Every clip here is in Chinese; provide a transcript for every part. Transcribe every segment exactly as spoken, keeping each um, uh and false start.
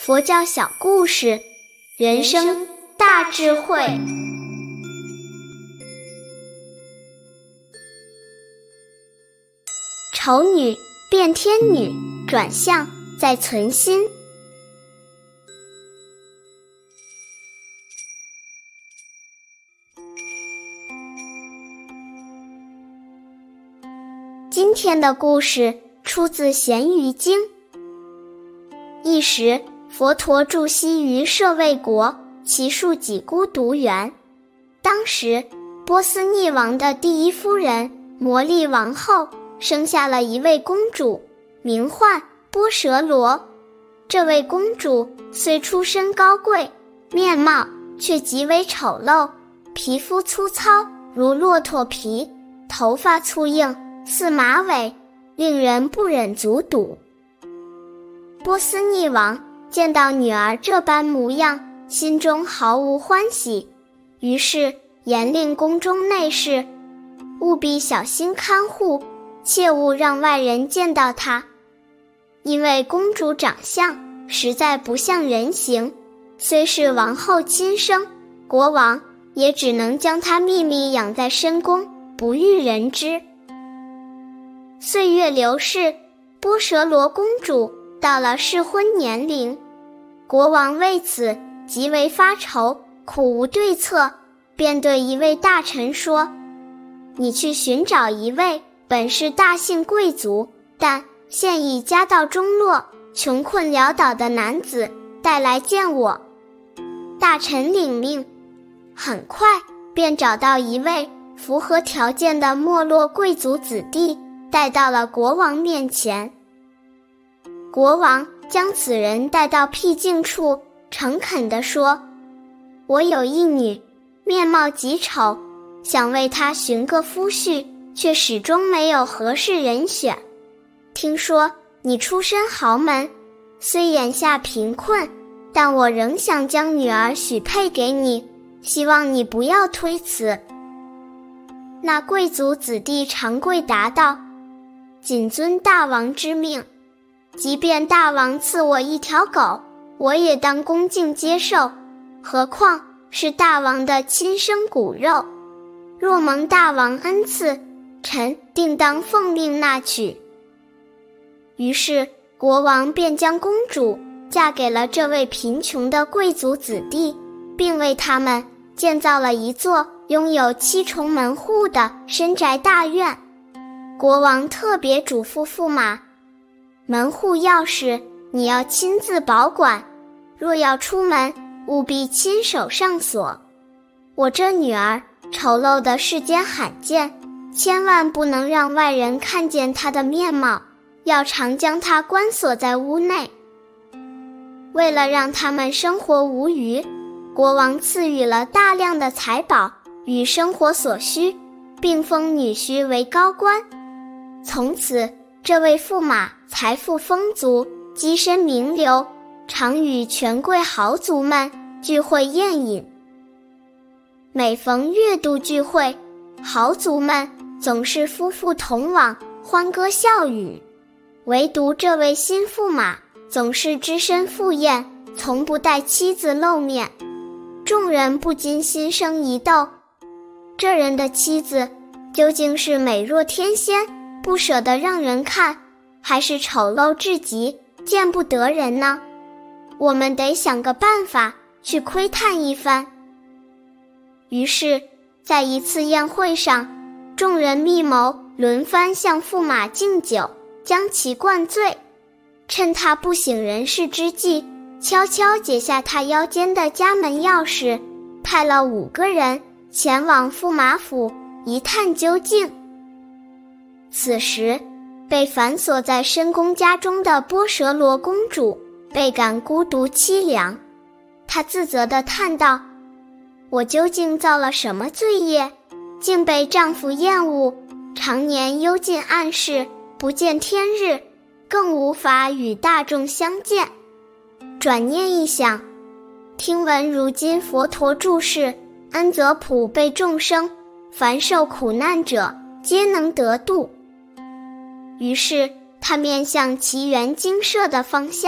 佛教小故事，人生大智慧。丑女变天女，转向再存心。今天的故事出自《咸鱼经》。一时，佛陀住西于舍卫国，其庶几孤独园。当时，波斯匿王的第一夫人摩利王后生下了一位公主，名唤波舍罗。这位公主虽出身高贵，面貌却极为丑陋，皮肤粗糙如骆驼皮，头发粗硬似马尾，令人不忍卒睹。波斯匿王见到女儿这般模样，心中毫无欢喜，于是严令宫中内侍务必小心看护，切勿让外人见到她。因为公主长相实在不像人形，虽是王后亲生，国王也只能将她秘密养在深宫，不欲人知。岁月流逝，波舍罗公主到了适婚年龄，国王为此极为发愁，苦无对策，便对一位大臣说：你去寻找一位本是大姓贵族，但现已家道中落，穷困潦倒的男子，带来见我。大臣领命，很快便找到一位符合条件的没落贵族子弟，带到了国王面前。国王将此人带到僻静处，诚恳地说：我有一女，面貌极丑，想为她寻个夫婿，却始终没有合适人选。听说你出身豪门，虽眼下贫困，但我仍想将女儿许配给你，希望你不要推辞。那贵族子弟长跪答道：谨遵大王之命，即便大王赐我一条狗，我也当恭敬接受，何况是大王的亲生骨肉。若蒙大王恩赐，臣定当奉命纳娶。于是国王便将公主嫁给了这位贫穷的贵族子弟，并为他们建造了一座拥有七重门户的深宅大院。国王特别嘱咐驸马，门户钥匙你要亲自保管，若要出门，务必亲手上锁。我这女儿丑陋的世间罕见，千万不能让外人看见她的面貌，要常将她关锁在屋内。为了让他们生活无虞，国王赐予了大量的财宝与生活所需，并封女婿为高官。从此，这位驸马财富丰足，跻身名流，常与权贵豪族们聚会宴饮。每逢月度聚会，豪族们总是夫妇同往，欢歌笑语，唯独这位新驸马总是只身赴宴，从不带妻子露面。众人不禁心生疑窦，这人的妻子究竟是美若天仙，不舍得让人看，还是丑陋至极，见不得人呢？我们得想个办法去窥探一番。于是在一次宴会上，众人密谋轮番向驸马敬酒，将其灌醉，趁他不省人事之际，悄悄解下他腰间的家门钥匙，派了五个人前往驸马府一探究竟。此时被反锁在深宫家中的波舍罗公主倍感孤独凄凉，她自责地叹道：我究竟造了什么罪业，竟被丈夫厌恶，常年幽禁暗室，不见天日，更无法与大众相见。转念一想，听闻如今佛陀住世，恩泽普被众生，凡受苦难者皆能得度。于是他面向奇园精舍的方向，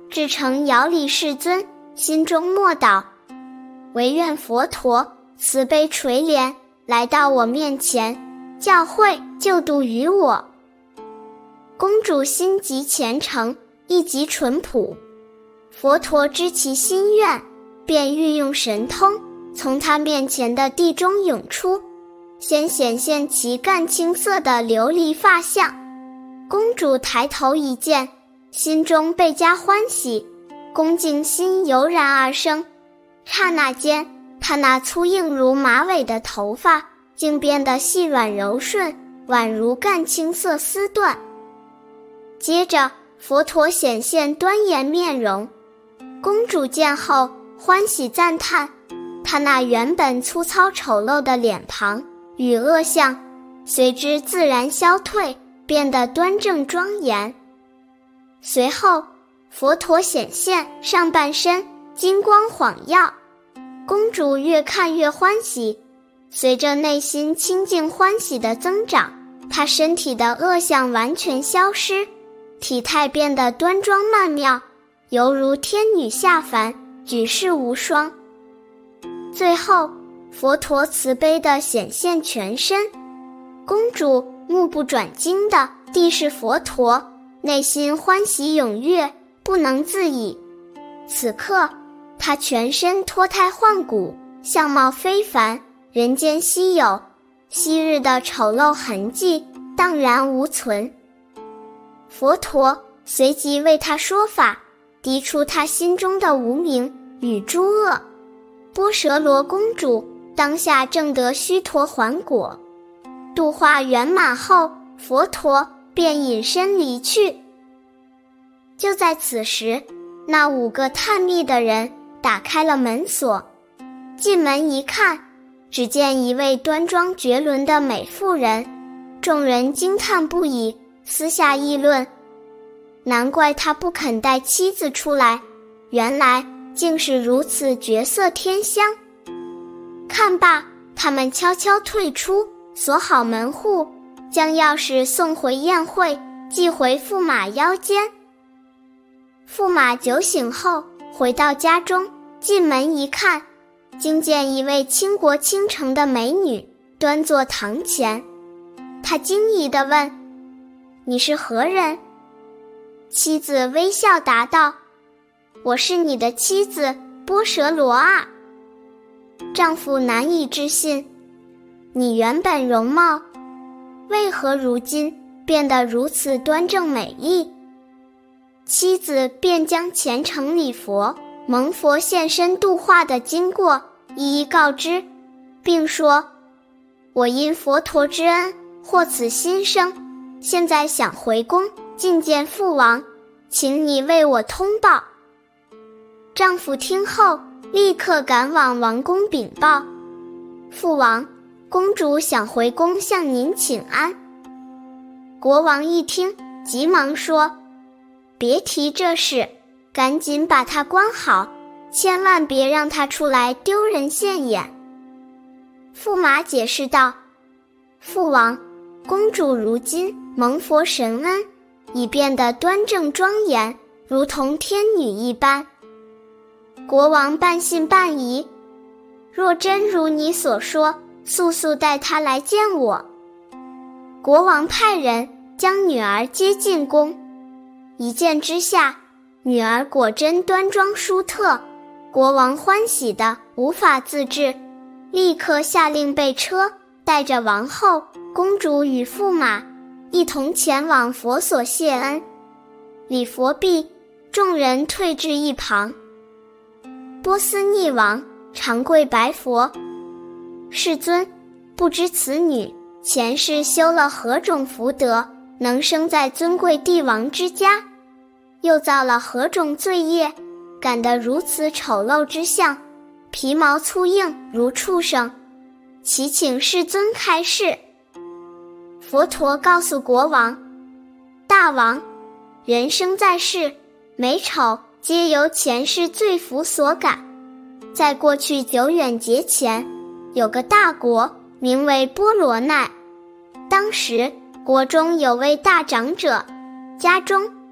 至诚遥礼世尊，心中默祷，唯愿佛陀慈悲垂怜，来到我面前，教诲救度于我。公主心极虔诚，意极淳朴，佛陀知其心愿，便运用神通，从她面前的地中涌出，先显现其干青色的琉璃发像。公主抬头一见，心中倍加欢喜，恭敬心油然而生。刹那间，她那粗硬如马尾的头发竟变得细软柔顺，宛如干青色丝缎。接着佛陀显现端严面容，公主见后欢喜赞叹，她那原本粗糙丑陋的脸庞与恶相随之自然消退，变得端正庄严。随后佛陀显现上半身金光晃耀，公主越看越欢喜，随着内心清净欢喜的增长，她身体的恶相完全消失，体态变得端庄曼妙，犹如天女下凡，举世无双。最后佛陀慈悲地显现全身，公主目不转睛地地视佛陀，内心欢喜踊跃，不能自已。此刻她全身脱胎换骨，相貌非凡，人间稀有，昔日的丑陋痕迹荡然无存。佛陀随即为她说法，涤除她心中的无明与诸恶。波舍罗公主当下正得须陀洹果，度化圆满后，佛陀便隐身离去。就在此时，那五个探秘的人打开了门锁，进门一看，只见一位端庄绝伦的美妇人，众人惊叹不已，私下议论，难怪他不肯带妻子出来，原来竟是如此绝色天香。看罢，他们悄悄退出，锁好门户，将钥匙送回宴会，寄回驸马腰间。驸马酒醒后回到家中，进门一看，惊见一位倾国倾城的美女端坐堂前。他惊疑地问：你是何人？妻子微笑答道：我是你的妻子波舍罗啊。丈夫难以置信，你原本容貌为何如今变得如此端正美丽？妻子便将虔诚礼佛蒙佛现身度化的经过一一告知，并说：我因佛陀之恩获此新生，现在想回宫觐见父王，请你为我通报。丈夫听后立刻赶往王宫禀报：父王，公主想回宫向您请安。国王一听，急忙说：别提这事，赶紧把她关好，千万别让她出来丢人现眼。驸马解释道：父王，公主如今蒙佛神恩，已变得端正庄严，如同天女一般。国王半信半疑，若真如你所说，速速带她来见我。国王派人将女儿接进宫，一见之下，女儿果真端庄淑特，国王欢喜得无法自制，立刻下令备车，带着王后、公主与驸马一同前往佛所谢恩。礼佛毕，众人退至一旁。波斯匿王长跪白佛：世尊，不知此女前世修了何种福德，能生在尊贵帝王之家，又造了何种罪业，感得如此丑陋之相，皮毛粗硬如畜生，祈请世尊开示。佛陀告诉国王：大王，人生在世，美丑皆由前世罪福所感。在过去久远劫前，有个大国名为波罗奈，当时国中有位大长者，家中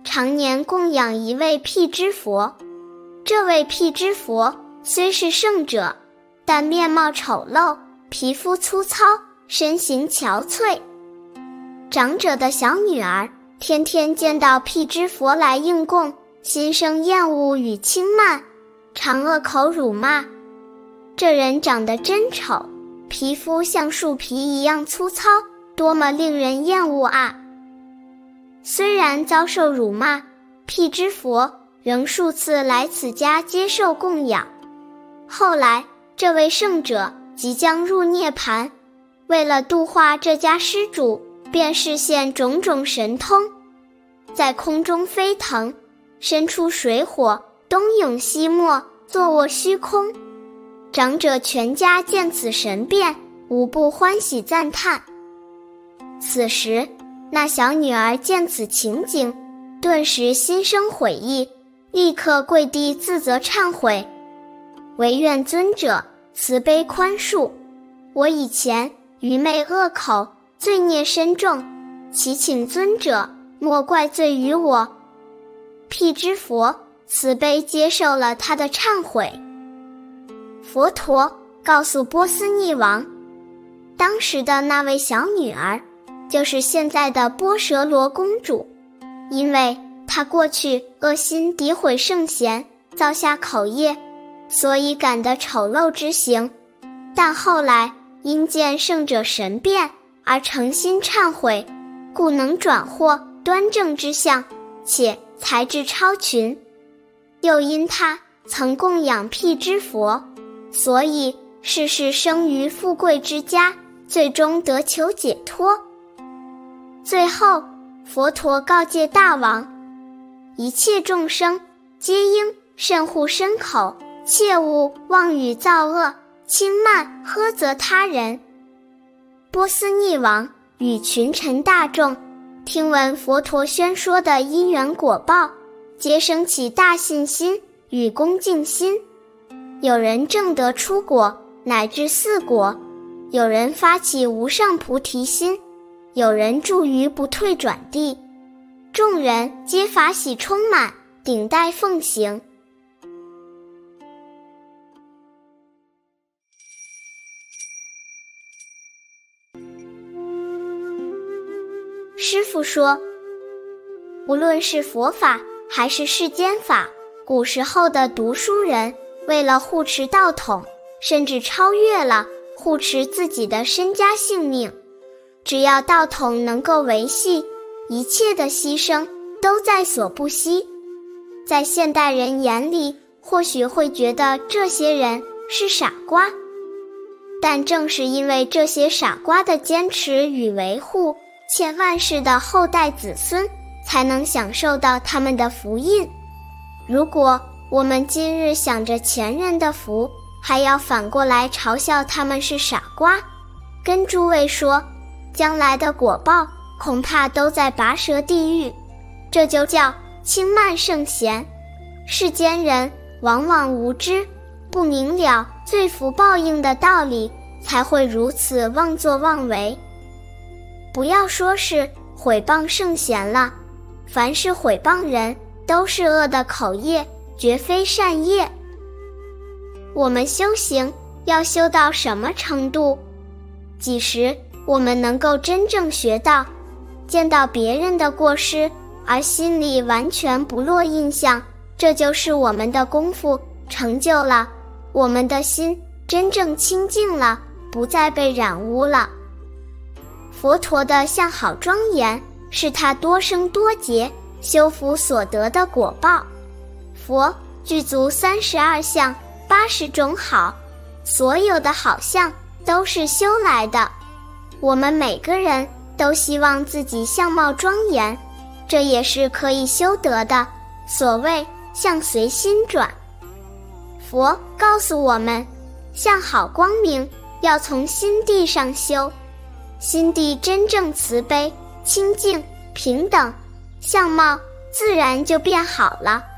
常年供养一位辟支佛。这位辟支佛虽是圣者，但面貌丑陋，皮肤粗糙，身形憔悴。长者的小女儿天天见到辟支佛来应供，心生厌恶与轻慢，常恶口辱骂：这人长得真丑，皮肤像树皮一样粗糙，多么令人厌恶啊！虽然遭受辱骂，辟支佛仍数次来此家接受供养。后来这位圣者即将入涅槃，为了度化这家施主，便示现种种神通，在空中飞腾，伸出水火，东涌西没，坐卧虚空。长者全家见此神变，无不欢喜赞叹。此时那小女儿见此情景，顿时心生悔意，立刻跪地自责忏悔，唯愿尊者慈悲宽恕，我以前愚昧恶口，罪孽深重，祈请尊者莫怪罪于我。辟支佛慈悲接受了他的忏悔。佛陀告诉波斯匿王，当时的那位小女儿就是现在的波舍罗公主，因为她过去恶心诋毁圣贤，造下口业，所以感得丑陋之行，但后来因见圣者神变而诚心忏悔，故能转获端正之相，且才智超群。又因他曾供养辟支佛，所以世世生于富贵之家，最终得求解脱。最后佛陀告诫大王，一切众生皆应慎护身口，切勿妄语造恶，轻慢呵责他人。波斯匿王与群臣大众听闻佛陀宣说的因缘果报，皆生起大信心与恭敬心。有人证得出果，乃至四果；有人发起无上菩提心；有人住于不退转地。众人皆法喜充满，顶戴奉行。师父说，无论是佛法还是世间法，古时候的读书人为了护持道统，甚至超越了护持自己的身家性命。只要道统能够维系，一切的牺牲都在所不惜。在现代人眼里，或许会觉得这些人是傻瓜，但正是因为这些傻瓜的坚持与维护，千万世的后代子孙才能享受到他们的福荫。如果我们今日想着前人的福，还要反过来嘲笑他们是傻瓜，跟诸位说，将来的果报恐怕都在拔舌地狱。这就叫轻慢圣贤。世间人往往无知，不明了罪福报应的道理，才会如此妄作妄为。不要说是毁谤圣贤了，凡是毁谤人，都是恶的口业，绝非善业。我们修行要修到什么程度？几时我们能够真正学到，见到别人的过失，而心里完全不落印象，这就是我们的功夫成就了，我们的心真正清净了，不再被染污了。佛陀的相好庄严，是他多生多劫修福所得的果报。佛具足三十二相，八十种好，所有的好相都是修来的。我们每个人都希望自己相貌庄严，这也是可以修得的，所谓相随心转。佛告诉我们，相好光明要从心地上修，心地真正慈悲、清净、平等，相貌自然就变好了。